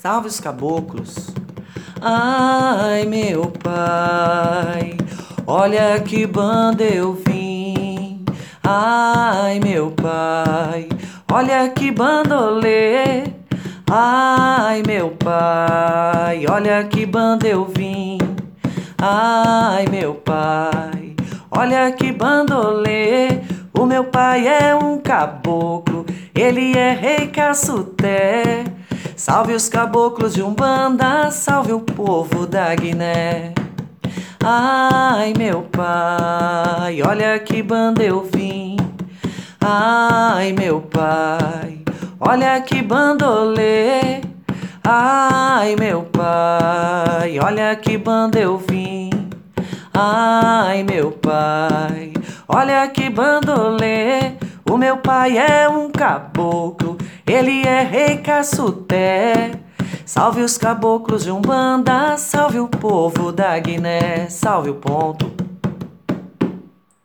Salve os caboclos. Ai, meu pai, olha que banda eu vim. Ai, meu pai, olha que bandolê. Ai, meu pai, olha que banda eu vim. Ai, meu pai, olha que bandolê. O meu pai é um caboclo, ele é rei Caçuté. Salve os caboclos de Umbanda, salve o povo da Guiné. Ai, meu pai, olha que banda eu vim. Ai, meu pai, olha que bandolê. Ai, meu pai, olha que banda eu vim. Ai, meu pai, olha que bandolê. O meu pai é um caboclo, ele é rei Caçuté. Salve os caboclos de Umbanda, salve o povo da Guiné, salve o ponto.